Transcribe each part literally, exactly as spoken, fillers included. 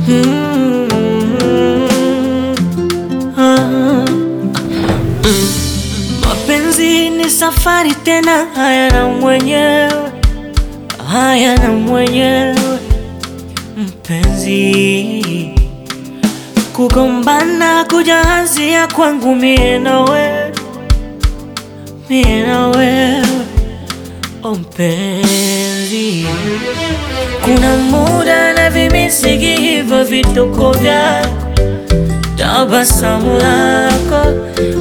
Mm, ah, mm. Mapenzi ni safari tena hayana mwenyewe, hayana mwenyewe mpenzi. Kugombana kujaanzia kwangu mie na wewe, mie na wewe oh mpenzi. Kuna muda na vimisigi hivyo vituko vyako, tabasamu lako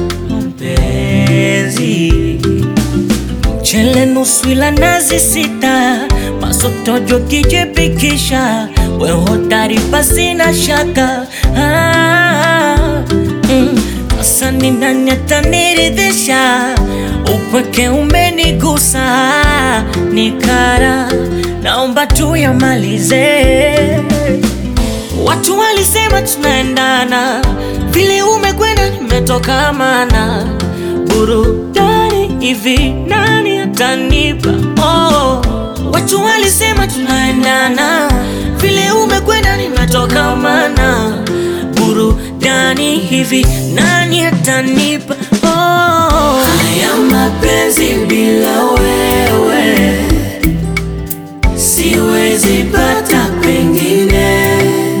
mpenzi. Mchele nusu ila nazi sita, masotojo kijipikisha, we hodari basi na shaka. ah, mm. Asa ni nani ataniridhisha, upweke umenigusa nikara, naomba tuyamalize. Watu walisema tunaendana, vile umekwenda nimetoka mana. Burudani hivi nani atanipa? Oh, watu walisema tunaendana, vile umekwenda nimetoka mana. Burudani hivi nani atanipa? Oh, haya mapenzi bila wewe siwezi pata pengine.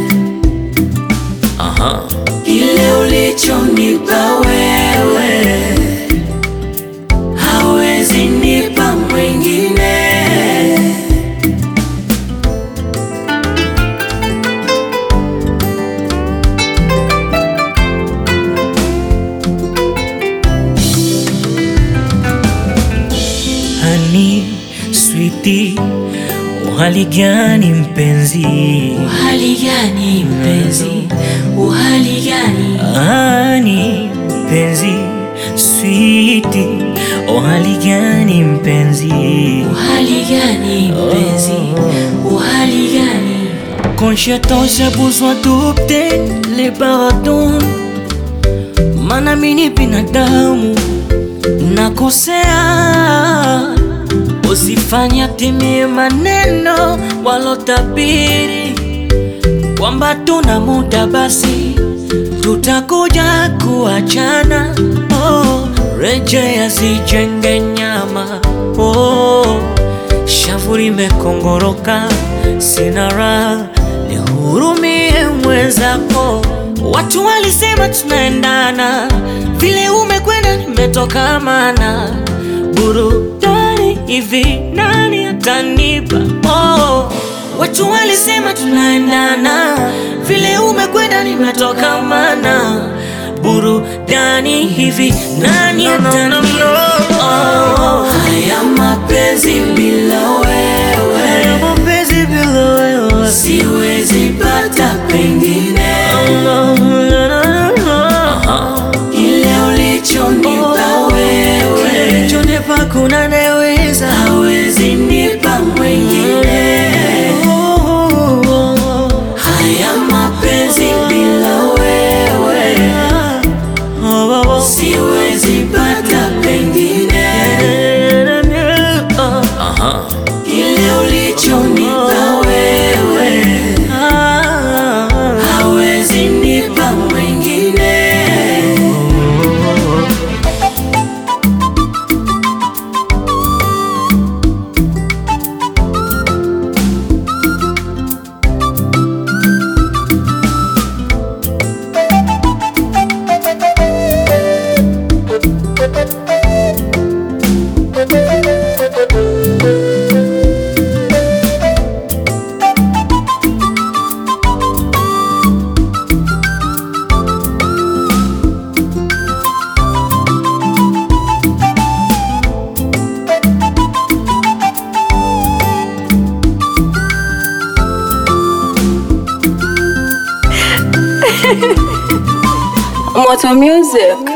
Aha. Kile ulichonipa wewe hawezi nipa mwingine. Honey, sweetie, uhali gani mpenzi? Uhali gani mpenzi? Uhali gani? Honey, mpenzi, sweetie, uhali gani mpenzi? Uhali gani mpenzi? Uhali gani? Quand j'attends, j'ai besoin d'obtenir les pardons. Maana mimi ni binadamu nakosea, usifanya timie maneno walotabiri kwamba tuna muda basi tutakuja kuachana. Oh, rejea zijenge nyama. Oh, shavu limekongoroka, sina raha, nihurumie mwenzako. Watu walisema tunaendana, vile umekwenda nimetoka mana. Burudani hivi nani atanipa? Oh, watu walisema tunaendana, vile umekwenda nimetoka mana. Burudani hivi nani atanipa? Oh, haya mapenzi bila wewe, haya mapenzi bila wewe siwezi pata pengine. Kile ulichonipa wewe, kilichonipa kuna naweza hawezi nipa mwingine. Haya mapenzi bila wewe siwezi pata pengine. Kile ulichonipa wewe hawezi nipa mwingine. Moto Music.